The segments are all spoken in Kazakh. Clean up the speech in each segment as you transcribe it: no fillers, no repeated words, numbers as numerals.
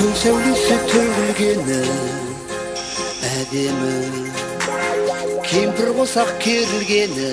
күн сәулесі төгілгені әдемі, кемпір қосақ керілгені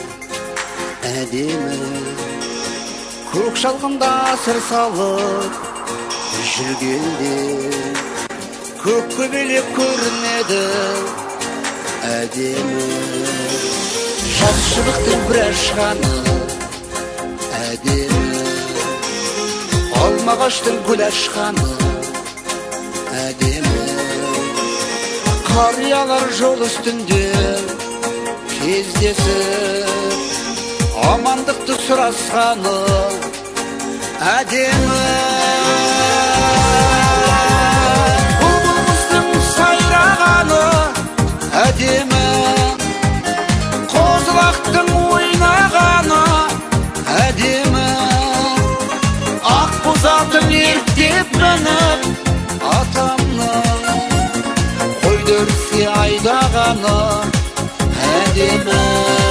әдемі, көк шалғында сыр салып жүргенде көк көбелек көрінеді әдемі, жас шыбықтың бір ашқаны әдемі, алма ағаштың гүл ашқаны әдемі, қариялар жол үстінде кездесіп амандықты сұрасқаны әдемі, бұлбұл құстың сайрағаны әдемі, қозылақтың ойнағаны әдемі, ақ боз атын ерттеп мініп атамның қойды өріске айдағаны әдемі.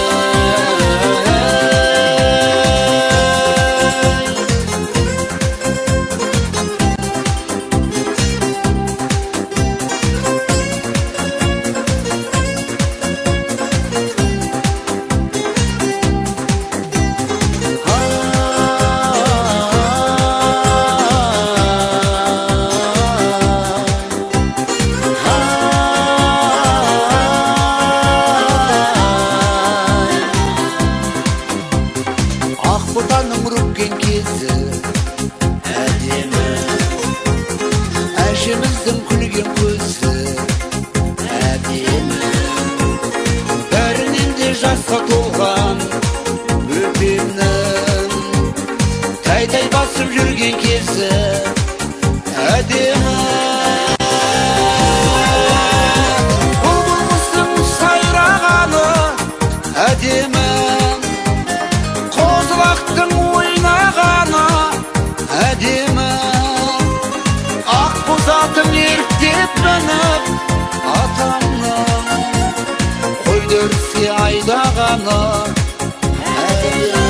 Ботаның үріккен кезі әдемі, әжеміздің күлген көзі әдемі, бәрінен де жасқа толған бөпемнің тәй-тәй басып жүрген кезі әдемі, бұлбұл құстың сайрағаны әдемі, қозылақтың ойнағаны әдемі, ақ боз атын ерттеп мініп атамның қойды өріске айдағаны әдемі.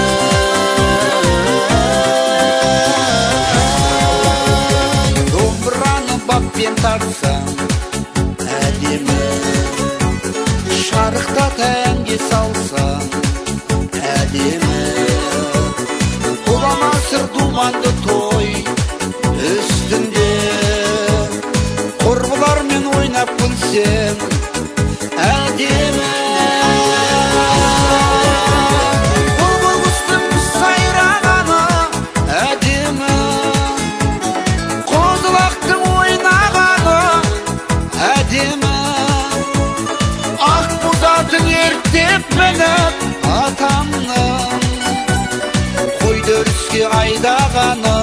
Домбыраны баппен тартсаң әдемі, шарықтат әнге салсаң әдемі, құламасыр думанды той үстінде құрбылармен ойнап күлсең әдемі, бұлбұл құстың сайрағаны әдемі, қозылақтың ойнағаны әдемі, ақ боз атын ерттеп мініп атамның қойды өріске айдағаны